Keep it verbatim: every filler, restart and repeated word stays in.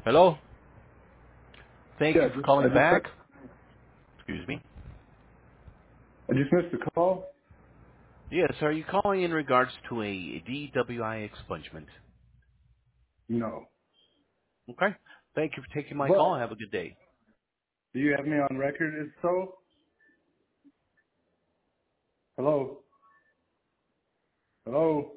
Hello. Thank Yeah, you for just, I calling just back. Excuse me. I just missed the call. Yes, are you calling in regards to a D W I expungement? No, Okay. Thank you for taking my call. but Have a good day. do you have me on record? If so, hello, hello.